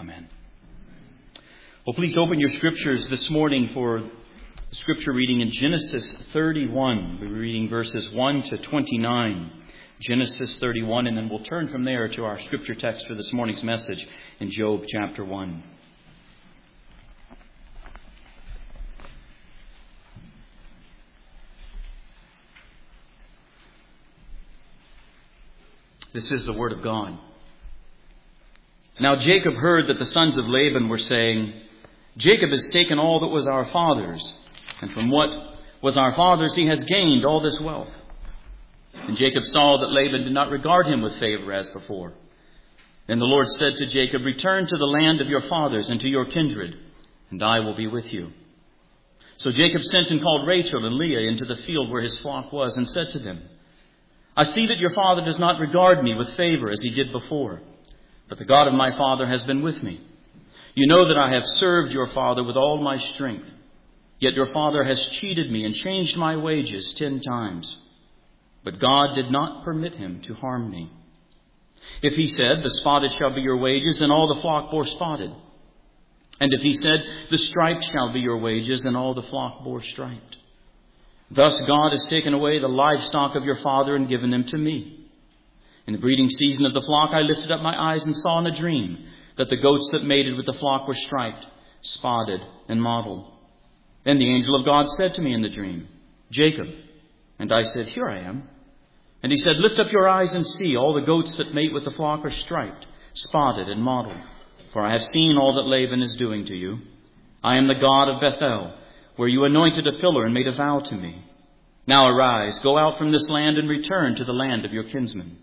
Amen. Well, please open your scriptures this morning for scripture reading in Genesis 31. We're reading verses 1 to 29. Genesis 31, and then we'll turn from there to our scripture text for this morning's message in Job chapter 1. This is the word of God. Now Jacob heard that the sons of Laban were saying, Jacob has taken all that was our father's, and from what was our father's he has gained all this wealth. And Jacob saw that Laban did not regard him with favor as before. Then the Lord said to Jacob, return to the land of your fathers and to your kindred, and I will be with you. So Jacob sent and called Rachel and Leah into the field where his flock was, and said to them, I see that your father does not regard me with favor as he did before, but the God of my father has been with me. You know that I have served your father with all my strength. Yet your father has cheated me and changed my wages 10 times. But God did not permit him to harm me. If he said, the spotted shall be your wages, then all the flock bore spotted. And if he said, the striped shall be your wages, then all the flock bore striped. Thus God has taken away the livestock of your father and given them to me. In the breeding season of the flock, I lifted up my eyes and saw in a dream that the goats that mated with the flock were striped, spotted, and mottled. Then the angel of God said to me in the dream, Jacob. And I said, here I am. And he said, lift up your eyes and see, all the goats that mate with the flock are striped, spotted, and mottled. For I have seen all that Laban is doing to you. I am the God of Bethel, where you anointed a pillar and made a vow to me. Now arise, go out from this land and return to the land of your kinsmen.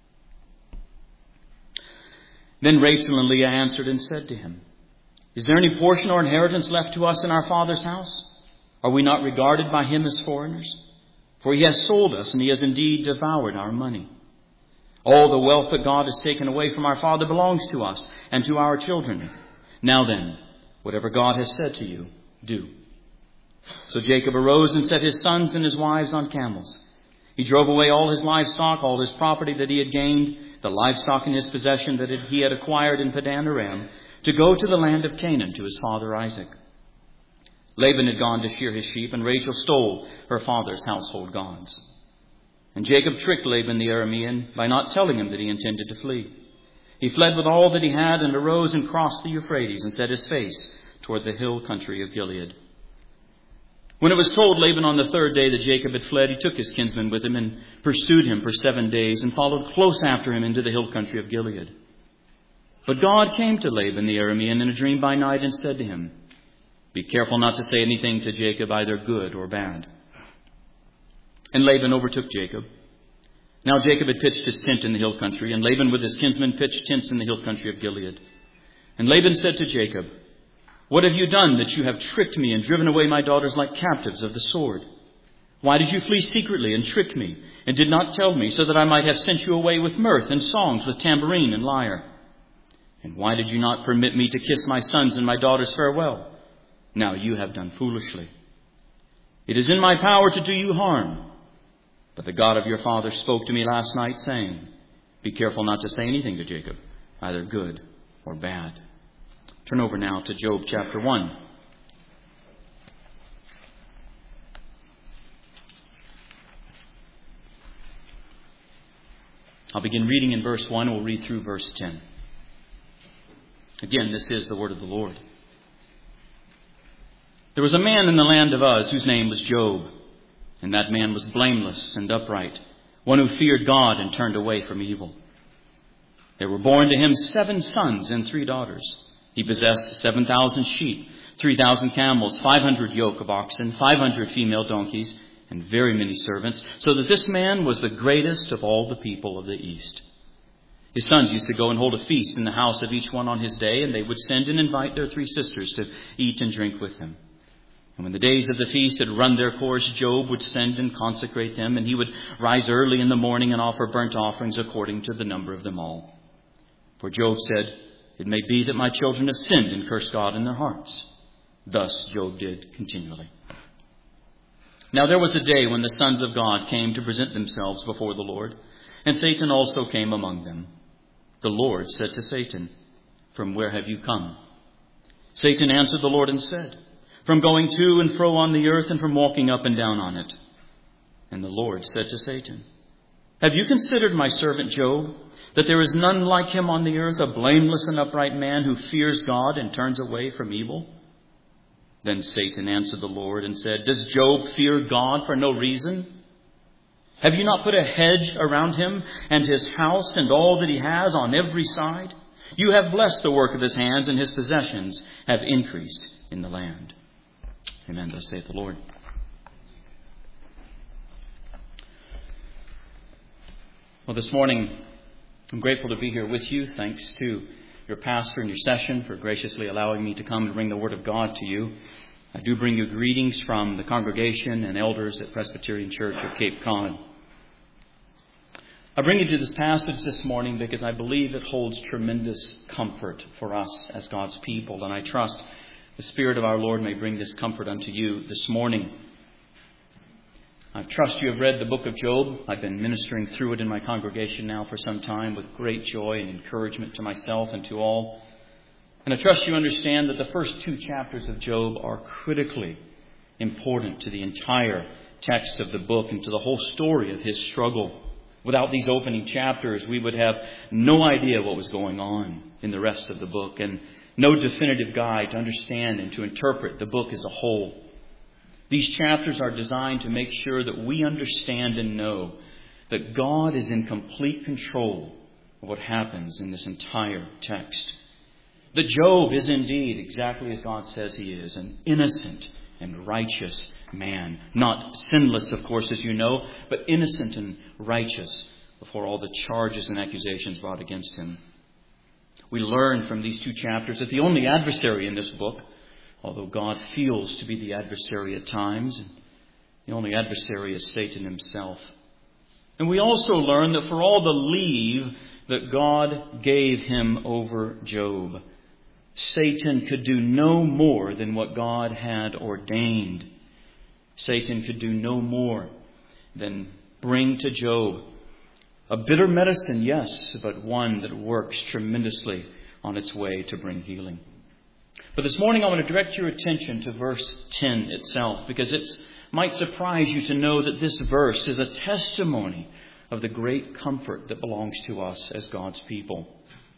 Then Rachel and Leah answered and said to him, is there any portion or inheritance left to us in our father's house? Are we not regarded by him as foreigners? For he has sold us, and he has indeed devoured our money. All the wealth that God has taken away from our father belongs to us and to our children. Now then, whatever God has said to you, do. So Jacob arose and set his sons and his wives on camels. He drove away all his livestock, all his property that he had gained, the livestock in his possession that he had acquired in Padan Aram, to go to the land of Canaan to his father Isaac. Laban had gone to shear his sheep, and Rachel stole her father's household gods. And Jacob tricked Laban the Aramean by not telling him that he intended to flee. He fled with all that he had and arose and crossed the Euphrates and set his face toward the hill country of Gilead. When it was told Laban on the 3rd day that Jacob had fled, he took his kinsman with him and pursued him for 7 days and followed close after him into the hill country of Gilead. But God came to Laban the Aramean in a dream by night and said to him, be careful not to say anything to Jacob, either good or bad. And Laban overtook Jacob. Now Jacob had pitched his tent in the hill country, and Laban with his kinsmen pitched tents in the hill country of Gilead. And Laban said to Jacob, what have you done that you have tricked me and driven away my daughters like captives of the sword? Why did you flee secretly and trick me, and did not tell me, so that I might have sent you away with mirth and songs, with tambourine and lyre? And why did you not permit me to kiss my sons and my daughters farewell? Now you have done foolishly. It is in my power to do you harm. But the God of your father spoke to me last night, saying, be careful not to say anything to Jacob, either good or bad. Turn over now to Job chapter 1. I'll begin reading in verse 1. We'll read through verse 10. Again, this is the word of the Lord. There was a man in the land of Uz whose name was Job, and that man was blameless and upright, one who feared God and turned away from evil. There were born to him 7 sons and 3 daughters. He possessed 7,000 sheep, 3,000 camels, 500 yoke of oxen, 500 female donkeys, and very many servants, so that this man was the greatest of all the people of the East. His sons used to go and hold a feast in the house of each one on his day, and they would send and invite their 3 sisters to eat and drink with them. And when the days of the feast had run their course, Job would send and consecrate them, and he would rise early in the morning and offer burnt offerings according to the number of them all. For Job said, it may be that my children have sinned and cursed God in their hearts. Thus Job did continually. Now there was a day when the sons of God came to present themselves before the Lord, and Satan also came among them. The Lord said to Satan, from where have you come?" Satan answered the Lord and said, "From going to and fro on the earth and from walking up and down on it." And the Lord said to Satan, "Have you considered my servant Job, that there is none like him on the earth, a blameless and upright man who fears God and turns away from evil?" Then Satan answered the Lord and said, "Does Job fear God for no reason? Have you not put a hedge around him and his house and all that he has on every side? You have blessed the work of his hands, and his possessions have increased in the land." Amen. Thus saith the Lord. Well, this morning, I'm grateful to be here with you. Thanks to your pastor and your session for graciously allowing me to come and bring the Word of God to you. I do bring you greetings from the congregation and elders at Presbyterian Church of Cape Cod. I bring you to this passage this morning because I believe it holds tremendous comfort for us as God's people, and I trust the Spirit of our Lord may bring this comfort unto you this morning. I trust you have read the book of Job. I've been ministering through it in my congregation now for some time with great joy and encouragement to myself and to all. And I trust you understand that the first 2 chapters of Job are critically important to the entire text of the book and to the whole story of his struggle. Without these opening chapters, we would have no idea what was going on in the rest of the book and no definitive guide to understand and to interpret the book as a whole. These chapters are designed to make sure that we understand and know that God is in complete control of what happens in this entire text. That Job is indeed, exactly as God says he is, an innocent and righteous man. Not sinless, of course, as you know, but innocent and righteous before all the charges and accusations brought against him. We learn from these 2 chapters that the only adversary in this book, although God feels to be the adversary at times, the only adversary is Satan himself. And we also learn that for all the leave that God gave him over Job, Satan could do no more than what God had ordained. Satan could do no more than bring to Job a bitter medicine, yes, but one that works tremendously on its way to bring healing. But this morning I want to direct your attention to verse 10 itself, because it might surprise you to know that this verse is a testimony of the great comfort that belongs to us as God's people.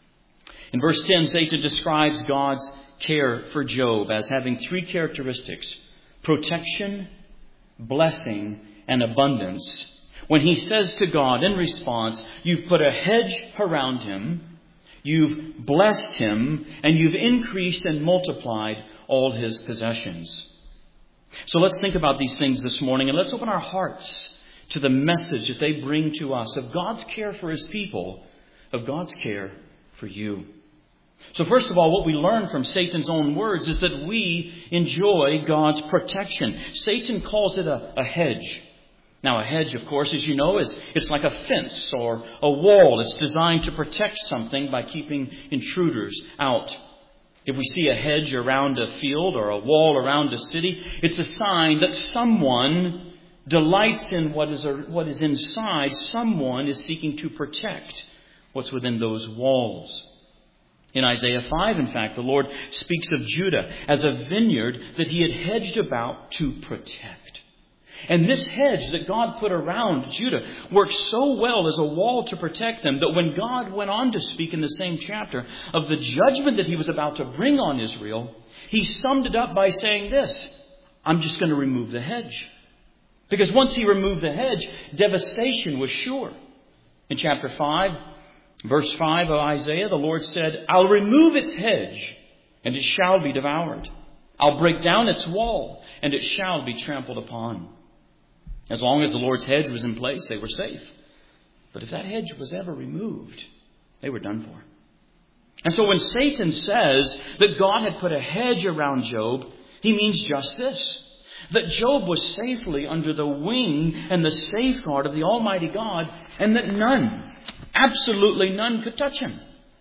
In verse 10, Satan describes God's care for Job as having 3 characteristics: protection, blessing, and abundance. When he says to God in response, "You've put a hedge around him, you've blessed him, and you've increased and multiplied all his possessions." So let's think about these things this morning, and let's open our hearts to the message that they bring to us of God's care for his people, of God's care for you. So first of all, what we learn from Satan's own words is that we enjoy God's protection. Satan calls it a hedge. Now, a hedge, of course, as you know, it's like a fence or a wall. It's designed to protect something by keeping intruders out. If we see a hedge around a field or a wall around a city, it's a sign that someone delights in what is inside. Someone is seeking to protect what's within those walls. In Isaiah 5, in fact, the Lord speaks of Judah as a vineyard that he had hedged about to protect. And this hedge that God put around Judah worked so well as a wall to protect them that when God went on to speak in the same chapter of the judgment that he was about to bring on Israel, he summed it up by saying this: "I'm just going to remove the hedge." Because once he removed the hedge, devastation was sure. In chapter 5, verse 5 of Isaiah, the Lord said, "I'll remove its hedge, and it shall be devoured. I'll break down its wall, and it shall be trampled upon." As long as the Lord's hedge was in place, they were safe. But if that hedge was ever removed, they were done for. And so when Satan says that God had put a hedge around Job, he means just this: that Job was safely under the wing and the safeguard of the Almighty God, and that none, absolutely none, could touch him.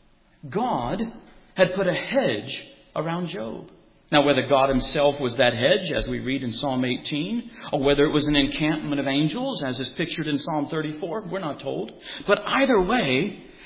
God had put a hedge around Job. Now, whether God himself was that hedge, as we read in Psalm 18, or whether it was an encampment of angels, as is pictured in Psalm 34, we're not told. But either way,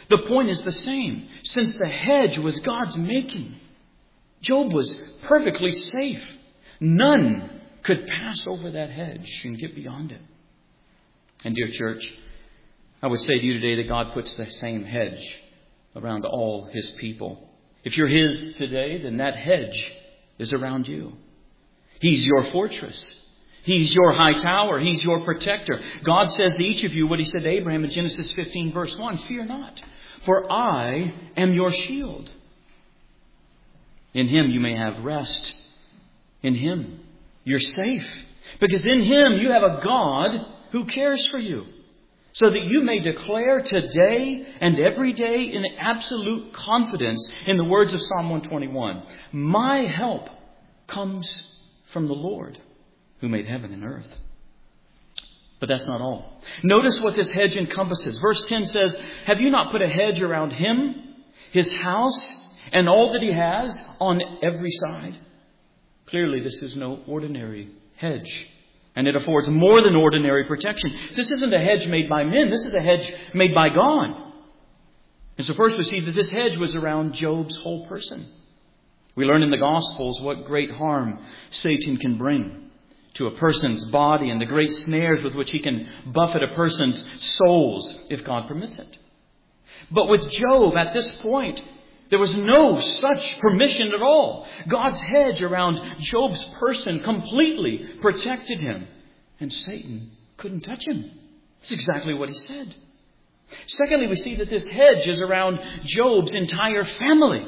The point is the same. Since the hedge was God's making, Job was perfectly safe. None could pass over that hedge and get beyond it. And dear church, I would say to you today that God puts the same hedge around all His people. If you're His today, then that hedge is around you. He's your fortress. He's your high tower. He's your protector. God says to each of you what He said to Abraham in Genesis 15 verse 1, "Fear not, for I am your shield." In Him you may have rest. In Him you're safe. Because in Him you have a God who cares for you. So that you may declare today and every day in absolute confidence in the words of Psalm 121, "My help comes from the Lord who made heaven and earth." But that's not all. Notice what this hedge encompasses. Verse 10 says, "Have you not put a hedge around him, his house, and all that he has on every side?" Clearly, this is no ordinary hedge. And it affords more than ordinary protection. This isn't a hedge made by men. This is a hedge made by God. And so first we see that this hedge was around Job's whole person. We learn in the Gospels what great harm Satan can bring to a person's body and the great snares with which he can buffet a person's souls if God permits it. But with Job at this point, there was no such permission at all. God's hedge around Job's person completely protected him. And Satan couldn't touch him. That's exactly what he said. Secondly, we see that this hedge is around Job's entire family.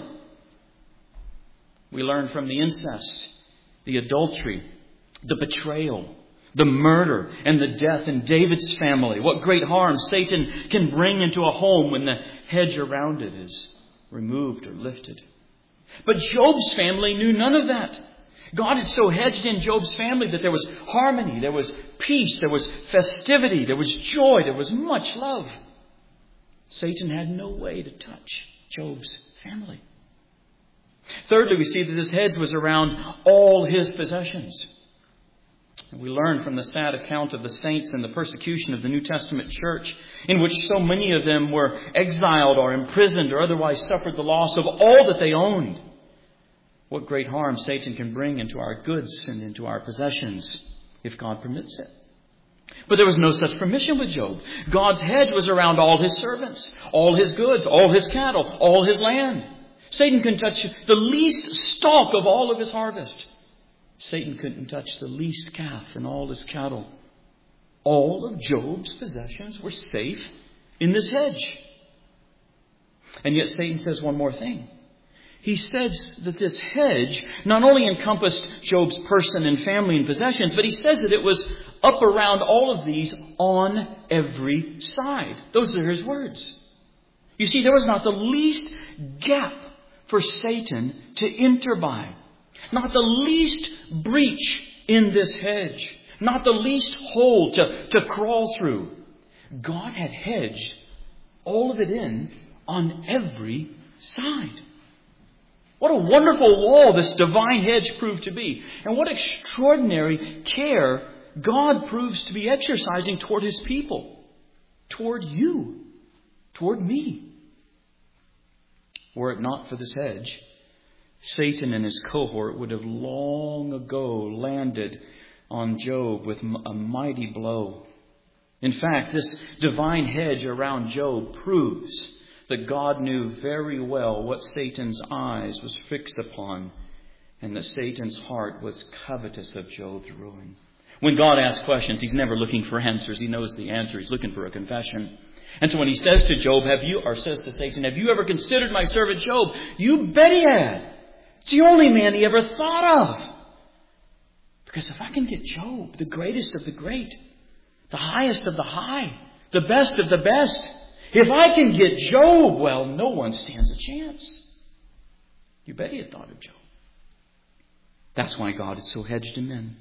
We learn from the incest, the adultery, the betrayal, the murder, and the death in David's family. What great harm Satan can bring into a home when the hedge around it is removed or lifted. But Job's family knew none of that. God had so hedged in Job's family that there was harmony, there was peace, there was festivity, there was joy, there was much love. Satan had no way to touch Job's family. Thirdly, we see that this hedge was around all his possessions. We learn from the sad account of the saints and the persecution of the New Testament church, in which so many of them were exiled or imprisoned or otherwise suffered the loss of all that they owned. What great harm Satan can bring into our goods and into our possessions if God permits it. But there was no such permission with Job. God's hedge was around all his servants, all his goods, all his cattle, all his land. Satan couldn't touch the least stalk of all of his harvest. Satan couldn't touch the least calf in all his cattle. All of Job's possessions were safe in this hedge. And yet Satan says one more thing. He says that this hedge not only encompassed Job's person and family and possessions, but he says that it was up around all of these on every side. Those are his words. You see, there was not the least gap for Satan to enter by. Not the least breach in this hedge. Not the least hole to crawl through. God had hedged all of it in on every side. What a wonderful wall this divine hedge proved to be. And what extraordinary care God proves to be exercising toward His people. Toward you. Toward me. Were it not for this hedge, Satan and his cohort would have long ago landed on Job with a mighty blow. In fact, this divine hedge around Job proves that God knew very well what Satan's eyes was fixed upon, and that Satan's heart was covetous of Job's ruin. When God asks questions, He's never looking for answers. He knows the answer. He's looking for a confession. And so when He says to Job, says to Satan, "Have you ever considered my servant Job?" You bet he had. It's the only man he ever thought of. Because if I can get Job, the greatest of the great, the highest of the high, the best of the best, if I can get Job, well, no one stands a chance. You bet he had thought of Job. That's why God had so hedged him in.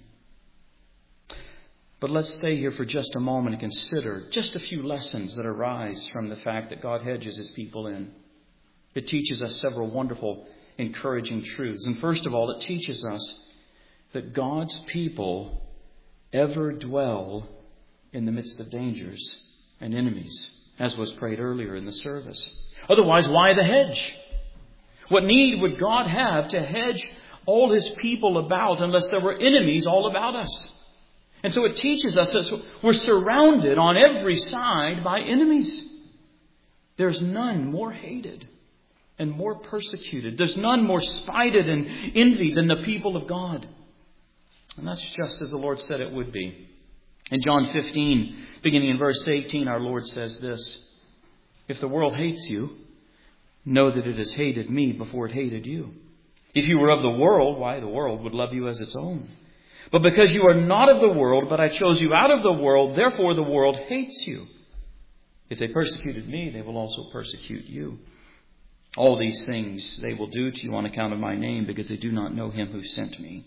But let's stay here for just a moment and consider just a few lessons that arise from the fact that God hedges His people in. It teaches us several wonderful, encouraging truths. And first of all, it teaches us that God's people ever dwell in the midst of dangers and enemies, as was prayed earlier in the service. Otherwise, why the hedge? What need would God have to hedge all His people about unless there were enemies all about us? And so it teaches us that we're surrounded on every side by enemies. There's none more hated and more persecuted. There's none more spited and envied than the people of God. And that's just as the Lord said it would be. In John 15, beginning in verse 18, our Lord says this: "If the world hates you, know that it has hated me before it hated you. If you were of the world, why, the world would love you as its own. But because you are not of the world, but I chose you out of the world, therefore the world hates you. If they persecuted me, they will also persecute you. All these things they will do to you on account of my name, because they do not know Him who sent me."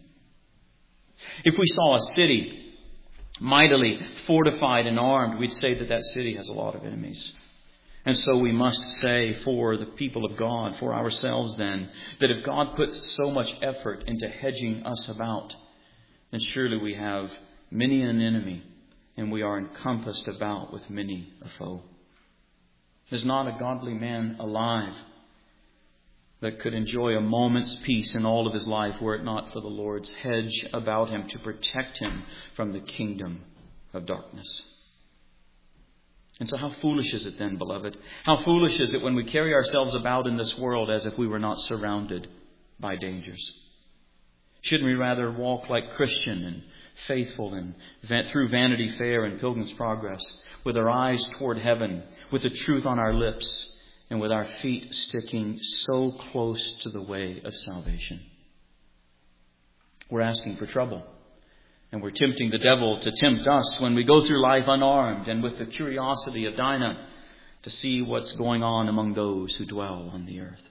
If we saw a city mightily fortified and armed, we'd say that that city has a lot of enemies. And so we must say for the people of God, for ourselves then, that if God puts so much effort into hedging us about, then surely we have many an enemy, and we are encompassed about with many a foe. There's not a godly man alive that could enjoy a moment's peace in all of his life were it not for the Lord's hedge about him to protect him from the kingdom of darkness. And so how foolish is it then, beloved? How foolish is it when we carry ourselves about in this world as if we were not surrounded by dangers? Shouldn't we rather walk like Christian and faithful and through Vanity Fair and Pilgrim's Progress, with our eyes toward heaven, with the truth on our lips, and with our feet sticking so close to the way of salvation? We're asking for trouble. And we're tempting the devil to tempt us when we go through life unarmed and with the curiosity of Dinah to see what's going on among those who dwell on the earth.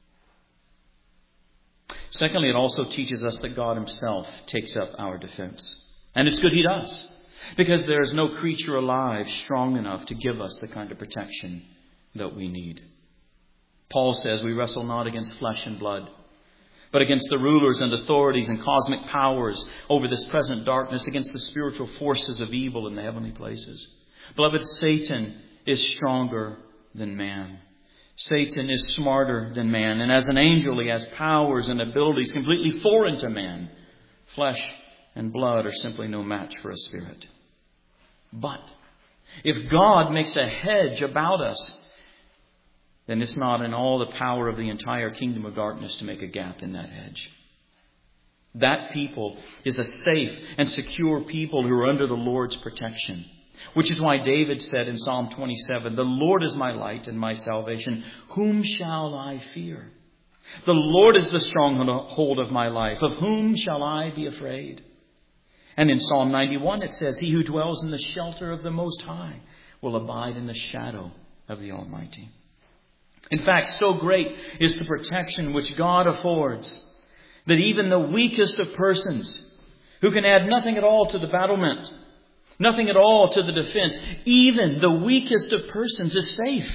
Secondly, it also teaches us that God Himself takes up our defense. And it's good He does, because there is no creature alive strong enough to give us the kind of protection that we need. Paul says we wrestle not against flesh and blood, but against the rulers and authorities and cosmic powers over this present darkness, against the spiritual forces of evil in the heavenly places. Beloved, Satan is stronger than man. Satan is smarter than man. And as an angel, he has powers and abilities completely foreign to man. Flesh and blood are simply no match for a spirit. But if God makes a hedge about us, then it's not in all the power of the entire kingdom of darkness to make a gap in that hedge. That people is a safe and secure people who are under the Lord's protection. Which is why David said in Psalm 27, "The Lord is my light and my salvation. Whom shall I fear? The Lord is the stronghold of my life. Of whom shall I be afraid?" And in Psalm 91 it says, "He who dwells in the shelter of the Most High will abide in the shadow of the Almighty." In fact, so great is the protection which God affords that even the weakest of persons, who can add nothing at all to the battlement, nothing at all to the defense, even the weakest of persons is safe.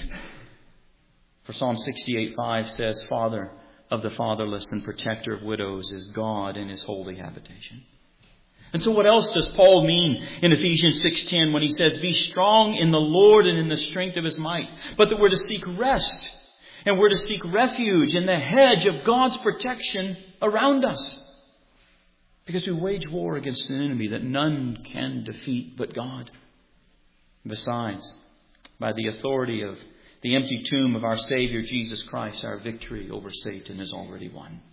For Psalm 68:5 says, "Father of the fatherless and protector of widows is God in His holy habitation." And so what else does Paul mean in Ephesians 6:10 when he says, "Be strong in the Lord and in the strength of His might," but that we're to seek rest and we're to seek refuge in the hedge of God's protection around us? Because we wage war against an enemy that none can defeat but God. Besides, by the authority of the empty tomb of our Savior Jesus Christ, our victory over Satan is already won.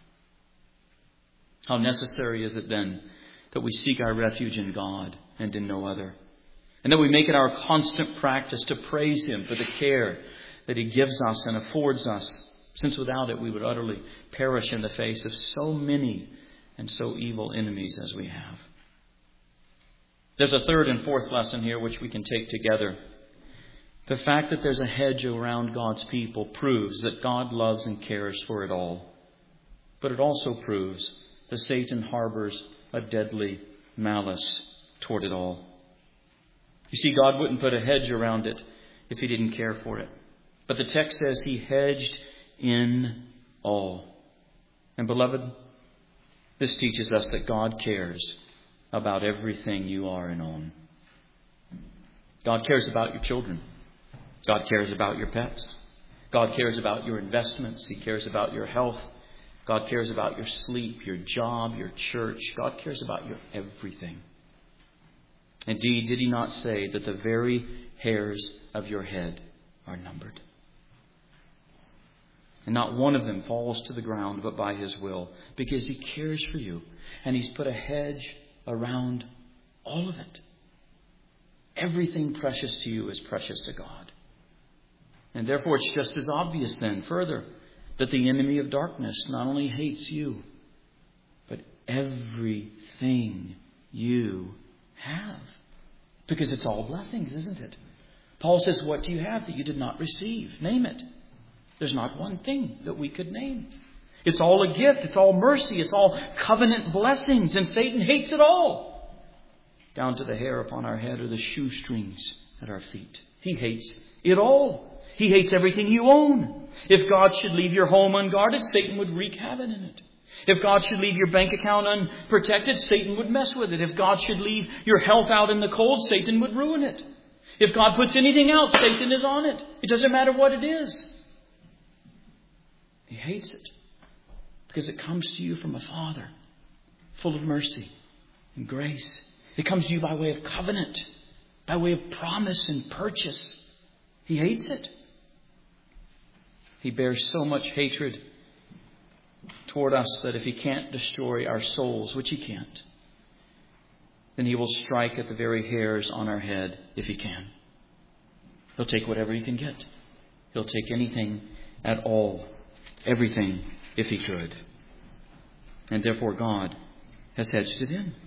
How necessary is it then that we seek our refuge in God and in no other, and that we make it our constant practice to praise Him for the care that He gives us and affords us, since without it we would utterly perish in the face of so many and so evil enemies as we have. There's a third and fourth lesson here which we can take together. The fact that there's a hedge around God's people proves that God loves and cares for it all. But it also proves that Satan harbors a deadly malice toward it all. You see, God wouldn't put a hedge around it if He didn't care for it. But the text says He hedged in all. And beloved, this teaches us that God cares about everything you are and own. God cares about your children. God cares about your pets. God cares about your investments. He cares about your health. God cares about your sleep, your job, your church. God cares about your everything. Indeed, did He not say that the very hairs of your head are numbered? And not one of them falls to the ground but by His will, because He cares for you. And He's put a hedge around all of it. Everything precious to you is precious to God. And therefore it's just as obvious then, further, that the enemy of darkness not only hates you, but everything you have. Because it's all blessings, isn't it? Paul says, what do you have that you did not receive? Name it. There's not one thing that we could name. It's all a gift. It's all mercy. It's all covenant blessings. And Satan hates it all. Down to the hair upon our head or the shoestrings at our feet. He hates it all. He hates everything you own. If God should leave your home unguarded, Satan would wreak havoc in it. If God should leave your bank account unprotected, Satan would mess with it. If God should leave your health out in the cold, Satan would ruin it. If God puts anything out, Satan is on it. It doesn't matter what it is. He hates it because it comes to you from a Father full of mercy and grace. It comes to you by way of covenant, by way of promise and purchase. He hates it. He bears so much hatred toward us that if He can't destroy our souls, which He can't, then He will strike at the very hairs on our head if He can. He'll take whatever He can get. He'll take anything at all. Everything, if He could. And therefore God has hedged it in.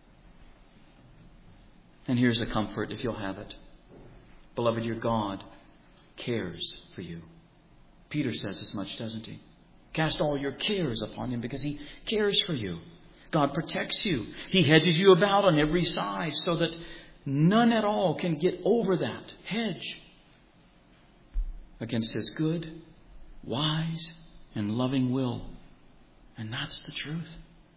And here's a comfort if you'll have it. Beloved, your God cares for you. Peter says as much, doesn't he? Cast all your cares upon Him because He cares for you. God protects you. He hedges you about on every side so that none at all can get over that hedge against His good, wise, and loving will. And that's the truth.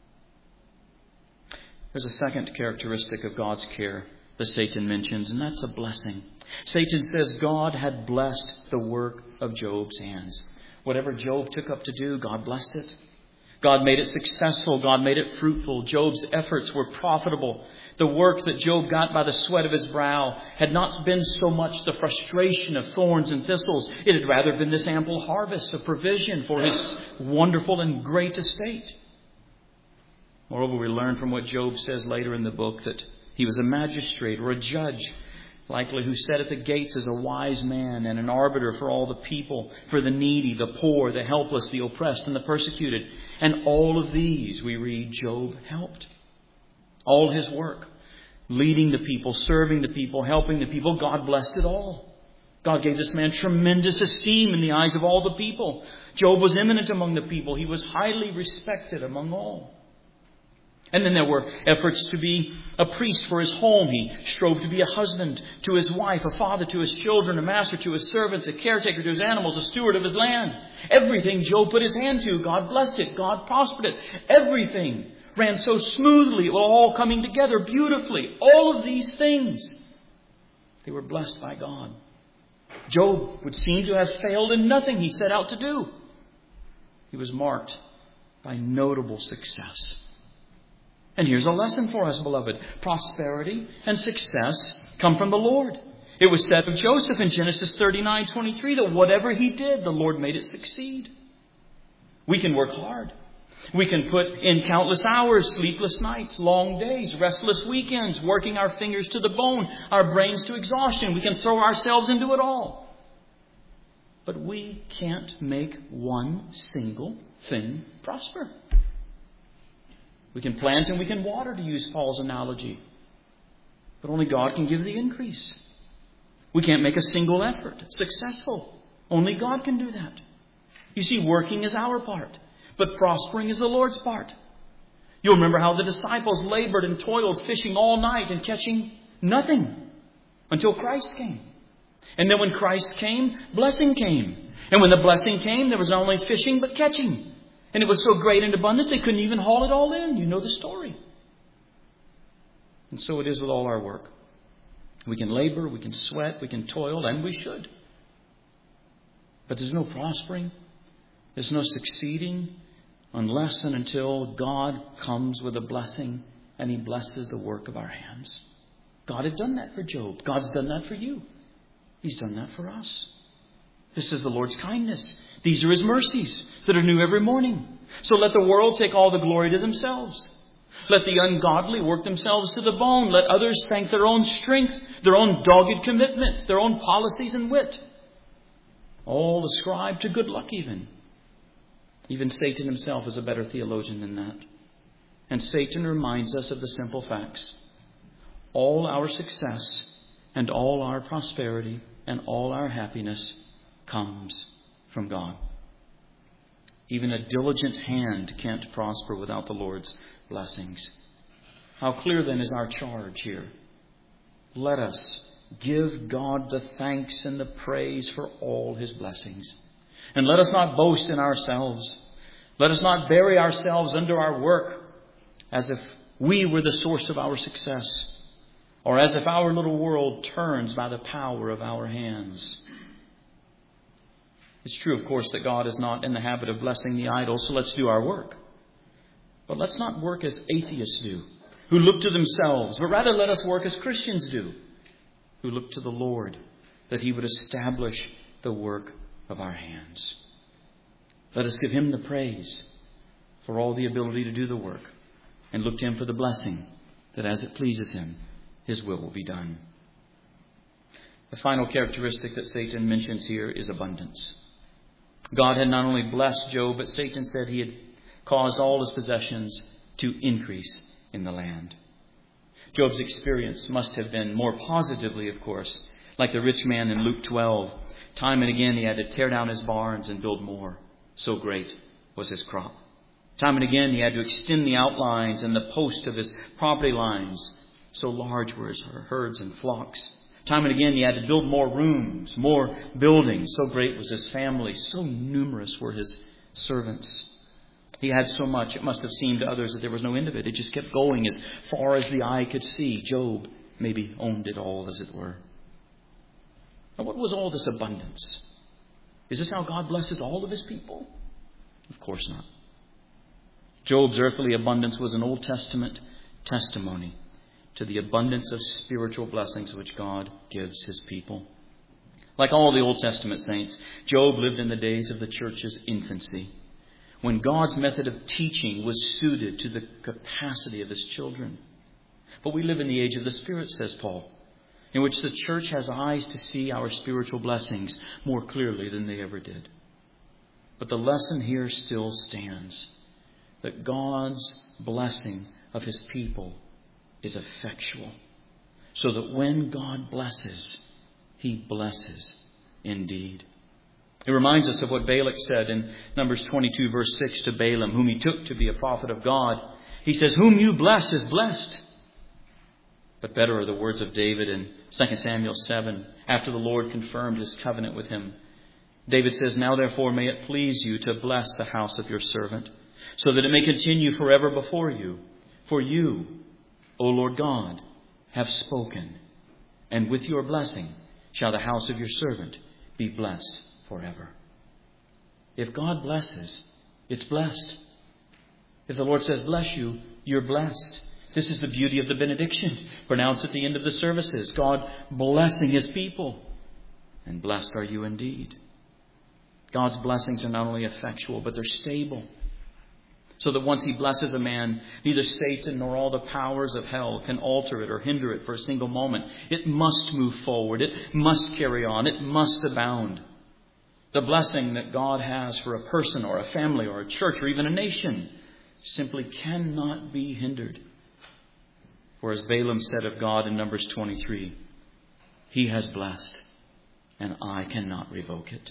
There's a second characteristic of God's care that Satan mentions, and that's a blessing. Satan says God had blessed the work of Job's hands. Whatever Job took up to do, God blessed it. God made it successful. God made it fruitful. Job's efforts were profitable. The work that Job got by the sweat of his brow had not been so much the frustration of thorns and thistles. It had rather been this ample harvest of provision for his wonderful and great estate. Moreover, we learn from what Job says later in the book that he was a magistrate or a judge, likely who sat at the gates as a wise man and an arbiter for all the people, for the needy, the poor, the helpless, the oppressed, and the persecuted. And all of these, we read, Job helped. All his work, leading the people, serving the people, helping the people, God blessed it all. God gave this man tremendous esteem in the eyes of all the people. Job was eminent among the people. He was highly respected among all. And then there were efforts to be a priest for his home. He strove to be a husband to his wife, a father to his children, a master to his servants, a caretaker to his animals, a steward of his land. Everything Job put his hand to, God blessed it. God prospered it. Everything ran so smoothly. It was all coming together beautifully. All of these things, they were blessed by God. Job would seem to have failed in nothing he set out to do. He was marked by notable success. And here's a lesson for us, beloved. Prosperity and success come from the Lord. It was said of Joseph in Genesis 39:23 that whatever he did, the Lord made it succeed. We can work hard. We can put in countless hours, sleepless nights, long days, restless weekends, working our fingers to the bone, our brains to exhaustion. We can throw ourselves into it all. But we can't make one single thing prosper. We can plant and we can water, to use Paul's analogy. But only God can give the increase. We can't make a single effort successful. Only God can do that. You see, working is our part, but prospering is the Lord's part. You'll remember how the disciples labored and toiled, fishing all night and catching nothing until Christ came. And then when Christ came, blessing came. And when the blessing came, there was not only fishing but catching. And it was so great in abundance, they couldn't even haul it all in. You know the story. And so it is with all our work. We can labor, we can sweat, we can toil, and we should. But there's no prospering. There's no succeeding unless and until God comes with a blessing and He blesses the work of our hands. God had done that for Job. God's done that for you. He's done that for us. This is the Lord's kindness. These are His mercies that are new every morning. So let the world take all the glory to themselves. Let the ungodly work themselves to the bone. Let others thank their own strength, their own dogged commitment, their own policies and wit. All ascribe to good luck even. Even Satan himself is a better theologian than that. And Satan reminds us of the simple facts. All our success and all our prosperity and all our happiness comes from God. Even a diligent hand can't prosper without the Lord's blessings. How clear then is our charge here? Let us give God the thanks and the praise for all His blessings. And let us not boast in ourselves. Let us not bury ourselves under our work as if we were the source of our success, or as if our little world turns by the power of our hands. It's true, of course, that God is not in the habit of blessing the idle, so let's do our work. But let's not work as atheists do, who look to themselves, but rather let us work as Christians do, who look to the Lord, that He would establish the work of our hands. Let us give Him the praise for all the ability to do the work, and look to Him for the blessing that as it pleases Him, His will be done. The final characteristic that Satan mentions here is abundance. God had not only blessed Job, but Satan said He had caused all his possessions to increase in the land. Job's experience must have been more positively, of course, like the rich man in Luke 12. Time and again he had to tear down his barns and build more. So great was his crop. Time and again he had to extend the outlines and the post of his property lines. So large were his herds and flocks. Time and again he had to build more rooms, more buildings. So great was his family. So numerous were his servants. He had so much, it must have seemed to others that there was no end of it. It just kept going as far as the eye could see. Job maybe owned it all, as it were. Now, what was all this abundance? Is this how God blesses all of His people? Of course not. Job's earthly abundance was an Old Testament testimony to the abundance of spiritual blessings which God gives His people. Like all the Old Testament saints, Job lived in the days of the church's infancy, when God's method of teaching was suited to the capacity of His children. But we live in the age of the Spirit, says Paul, in which the church has eyes to see our spiritual blessings more clearly than they ever did. But the lesson here still stands, that God's blessing of His people is effectual, so that when God blesses, He blesses indeed. It reminds us of what Balak said in Numbers 22, verse 6 to Balaam, whom he took to be a prophet of God. He says, "Whom you bless is blessed." But better are the words of David in 2 Samuel 7, after the Lord confirmed His covenant with him. David says, "Now therefore may it please you to bless the house of your servant, so that it may continue forever before you. For you, O Lord God, have spoken, and with your blessing shall the house of your servant be blessed forever." If God blesses, it's blessed. If the Lord says, "Bless you," you're blessed. This is the beauty of the benediction pronounced at the end of the services. God blessing His people. And blessed are you indeed. God's blessings are not only effectual, but they're stable. So that once He blesses a man, neither Satan nor all the powers of hell can alter it or hinder it for a single moment. It must move forward. It must carry on. It must abound. The blessing that God has for a person or a family or a church or even a nation simply cannot be hindered. For as Balaam said of God in Numbers 23, "He has blessed, and I cannot revoke it."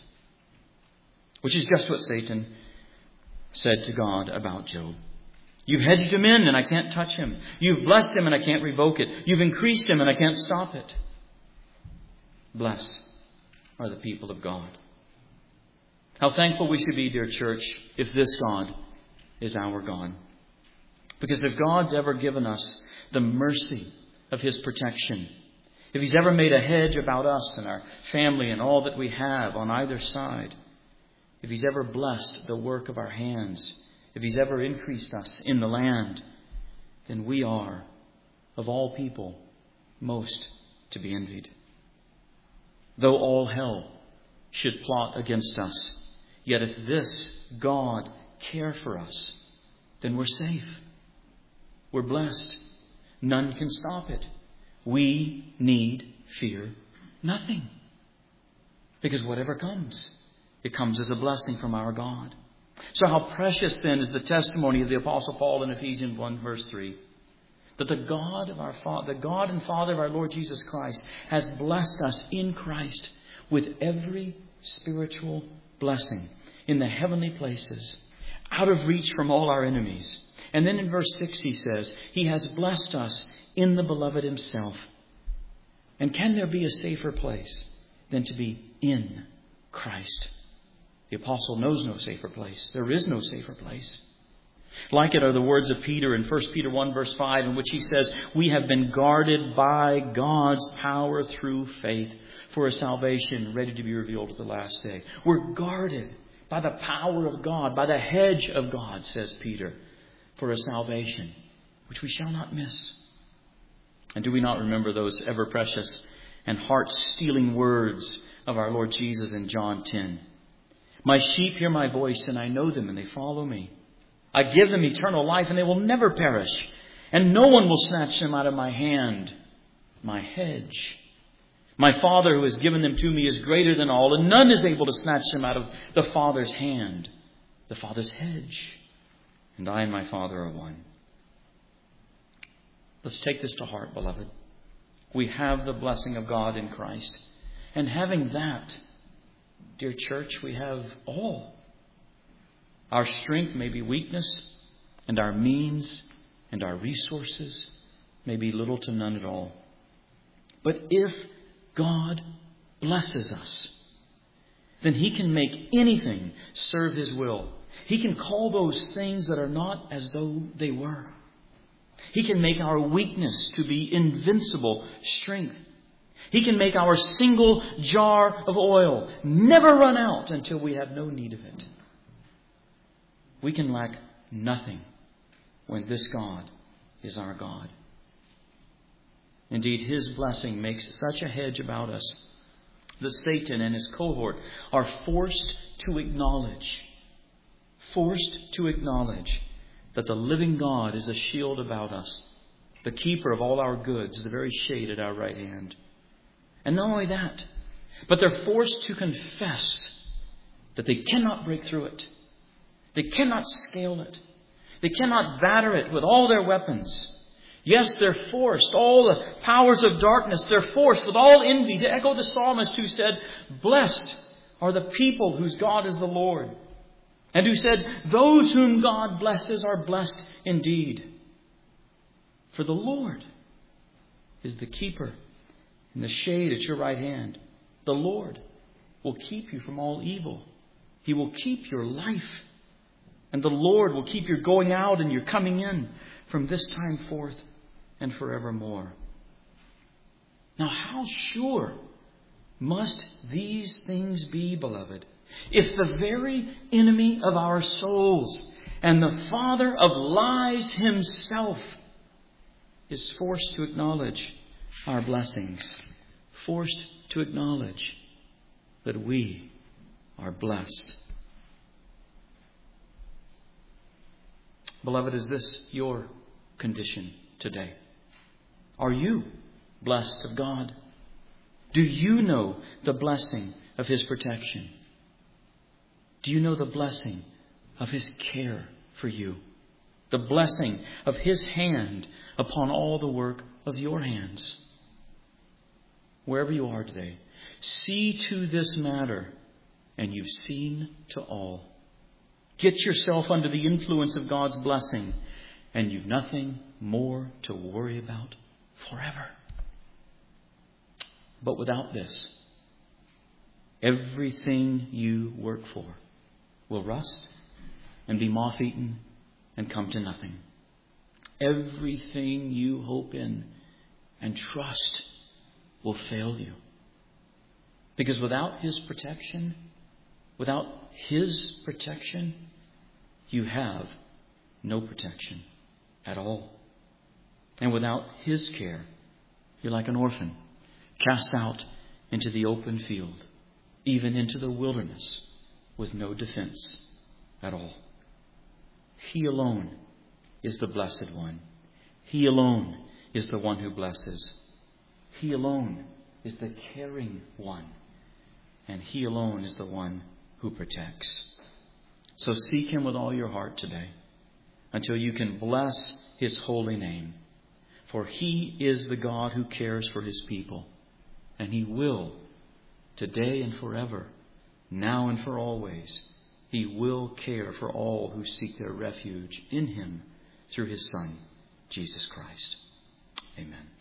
Which is just what Satan said to God about Job. "You've hedged him in and I can't touch him. You've blessed him and I can't revoke it. You've increased him and I can't stop it." Blessed are the people of God. How thankful we should be, dear church, if this God is our God. Because if God's ever given us the mercy of His protection, if He's ever made a hedge about us and our family and all that we have on either side, if He's ever blessed the work of our hands, if He's ever increased us in the land, then we are, of all people, most to be envied. Though all hell should plot against us, yet if this God care for us, then we're safe. We're blessed. None can stop it. We need fear nothing. Because whatever comes, it comes as a blessing from our God. So how precious then is the testimony of the Apostle Paul in Ephesians 1 verse 3. That the God and Father of our Lord Jesus Christ has blessed us in Christ with every spiritual blessing in the heavenly places, out of reach from all our enemies. And then in verse 6 he says, He has blessed us in the Beloved Himself. And can there be a safer place than to be in Christ? The apostle knows no safer place. There is no safer place. Like it are the words of Peter in 1 Peter 1 verse 5, in which he says, we have been guarded by God's power through faith for a salvation ready to be revealed at the last day. We're guarded by the power of God, by the hedge of God, says Peter, for a salvation which we shall not miss. And do we not remember those ever precious and heart-stealing words of our Lord Jesus in John 10? My sheep hear my voice, and I know them, and they follow me. I give them eternal life, and they will never perish, and no one will snatch them out of my hand. My hedge. My Father who has given them to me is greater than all, and none is able to snatch them out of the Father's hand. The Father's hedge. And I and my Father are one. Let's take this to heart, beloved. We have the blessing of God in Christ. And having that, dear church, we have all. Our strength may be weakness, and our means and our resources may be little to none at all. But if God blesses us, then He can make anything serve His will. He can call those things that are not as though they were. He can make our weakness to be invincible strength. He can make our single jar of oil never run out until we have no need of it. We can lack nothing when this God is our God. Indeed, His blessing makes such a hedge about us that Satan and his cohort are forced to acknowledge that the living God is a shield about us, the keeper of all our goods, the very shade at our right hand. And not only that, but they're forced to confess that they cannot break through it. They cannot scale it. They cannot batter it with all their weapons. Yes, they're forced, all the powers of darkness, they're forced with all envy to echo the psalmist who said, blessed are the people whose God is the Lord. And who said, those whom God blesses are blessed indeed. For the Lord is the keeper in the shade at your right hand. The Lord will keep you from all evil. He will keep your life. And the Lord will keep your going out and your coming in from this time forth and forevermore. Now, how sure must these things be, beloved, if the very enemy of our souls and the father of lies himself is forced to acknowledge our blessings, forced to acknowledge that we are blessed. Beloved, is this your condition today? Are you blessed of God? Do you know the blessing of His protection? Do you know the blessing of His care for you? The blessing of His hand upon all the work of your hands? Wherever you are today, see to this matter, and you've seen to all. Get yourself under the influence of God's blessing, and you've nothing more to worry about forever. But without this, everything you work for will rust and be moth-eaten and come to nothing. Everything you hope in and trust will fail you. Because without His protection, without His protection, you have no protection at all. And without His care, you're like an orphan, cast out into the open field, even into the wilderness, with no defense at all. He alone is the blessed one. He alone is the one who blesses. He alone is the caring one. And He alone is the one who protects. So seek Him with all your heart today until you can bless His holy name. For He is the God who cares for His people. And He will, today and forever, now and for always, He will care for all who seek their refuge in Him through His Son, Jesus Christ. Amen.